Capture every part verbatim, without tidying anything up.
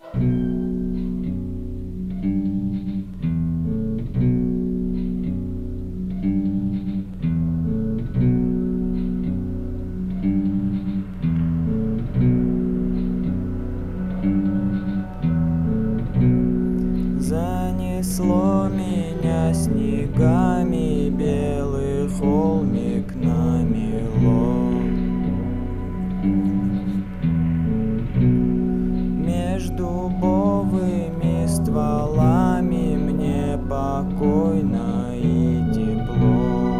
Занесло меня снегами, белый холмик намело. Между дубовыми стволами мне покойно и тепло.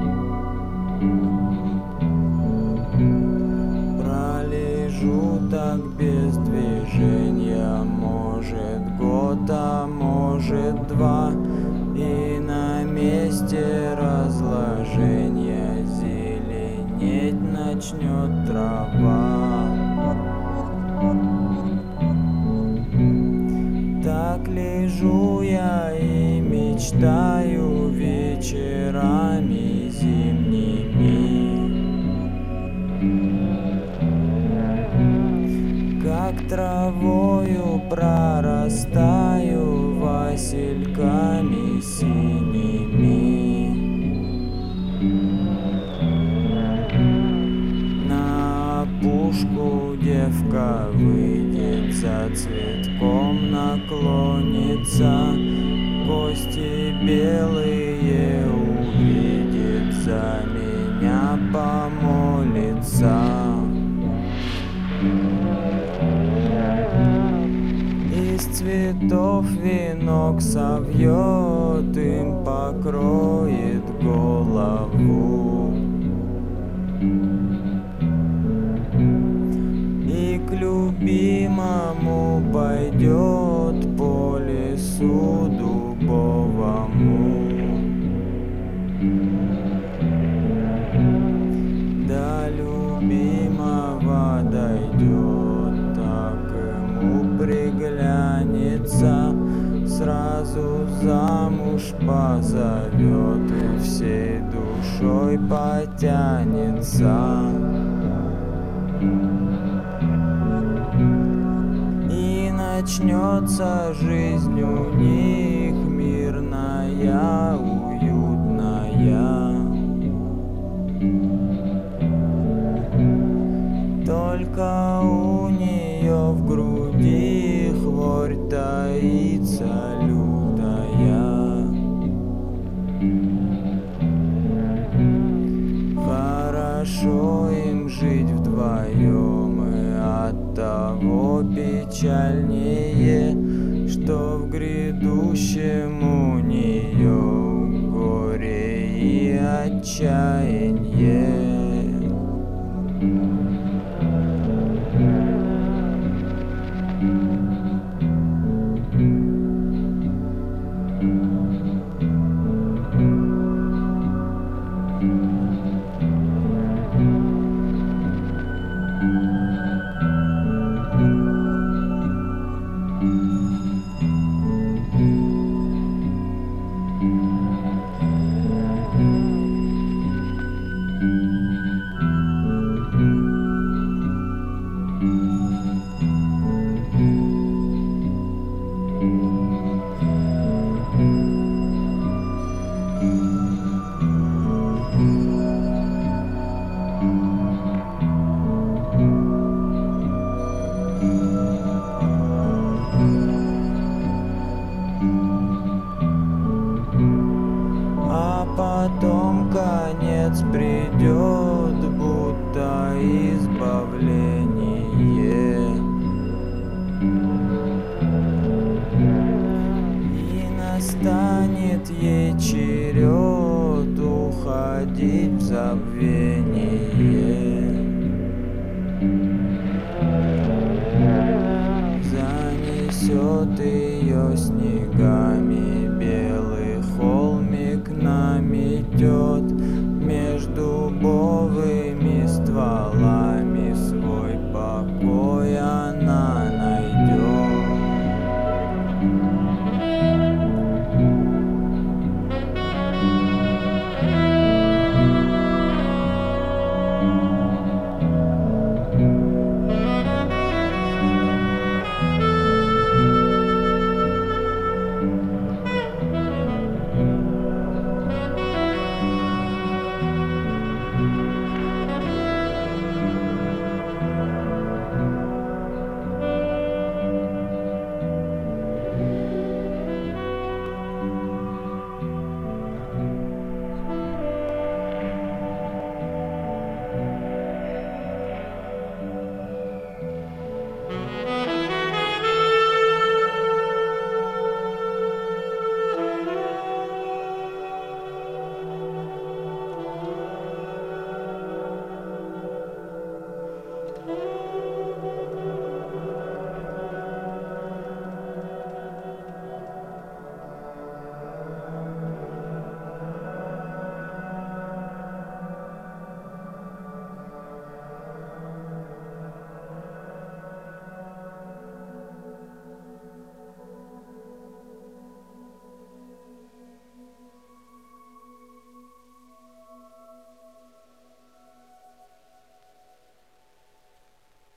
Пролежу так без движения, может год, а может два, и на месте разложения зеленеть начнет трава. Так лежу я и мечтаю вечерами зимними, как травою прорастаю васильками синими. На опушку девка выйдет, за цветком наклонится, кости белые увидит, за меня помолится. Из цветов венок совьет, им покроет голову, и к любимому пойдет по лесу дубовому. До любимого дойдет, так ему приглянется, сразу замуж позовет и всей душой потянется. И начнется жизнь у них мирная, уютная. Только у нее в груди хворь таится лютая. Хорошо им жить вдвоем, и оттого печальнее, что в грядущем у нее горе и отчаяние. Потом конец придет, будто избавление, и настанет ей черед уходить в забвение. Занесет ее снегами, белый холмик наметет,